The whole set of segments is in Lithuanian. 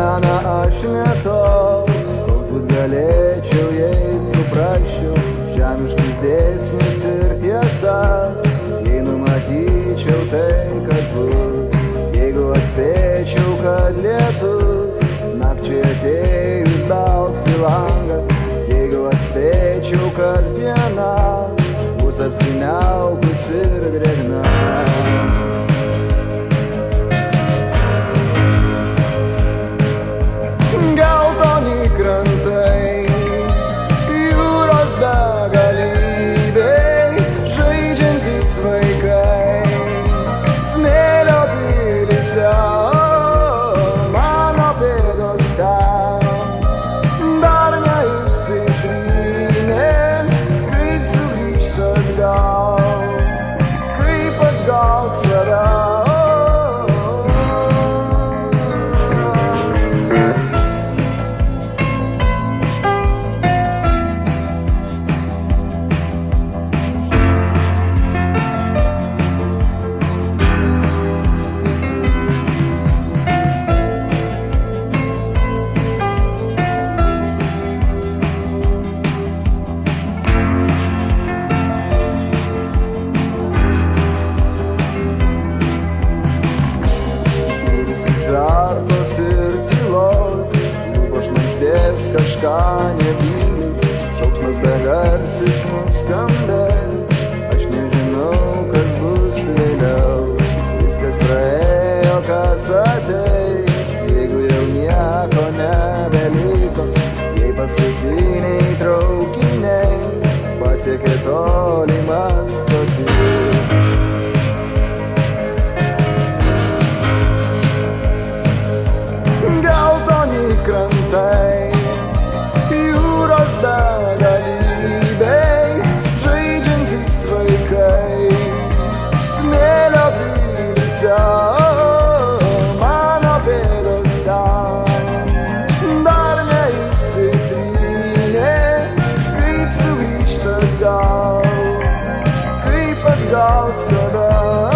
dieną aš netoks, galbūt galėčiau, jei suprasčiau žemiškus dėsnius ir tiesas, jei numatyčiau tai, kas bus, jeigu atspėčiau, kad lietus nakčiai atėjus bels į langą, jeigu atspėčiau, kad diena bus apsiniaukus ir drėgna. Geltoni krantai, jūros begalybei, žaidžiantys vaikai, smėlio pilyse, mano pėdos ten dar neišsitrynė, kaip sugrįžt atgal, kaip atgaut save. Žarkos ir tyloj, lūpos šnabždės kažką nebyliai, šauksmas begarsis nuskambės, aš nežinau, kas bus vėliau, viskas praėjo, kas ateis, jeigu jau nieko nebeliko, jei paskutiniai traukiniai pasiekė tolimas stotis. Krantai, jūros begalybei, žaidžiantys vaikai, smėlio pilyse, mano pėdos ten dar neišsitrynė, kaip sugrįžt atgal, kaip atgaut save.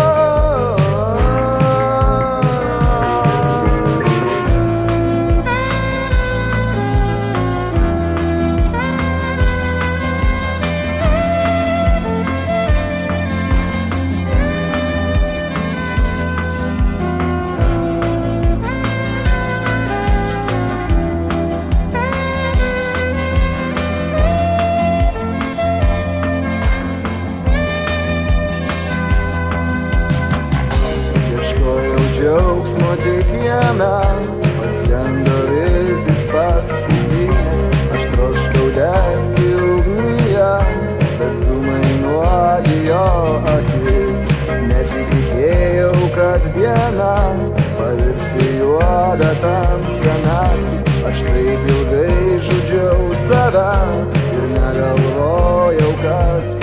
Džiaugsmo tik jame, paskendo viltis paskutinės, aš troškau degti ugnyje, bet dūmai nuodijo akis, nesitikėjau, kad diena pavirs į juodą tamsią naktį, aš taip ilgai žudžiau save ir negalvojau, kad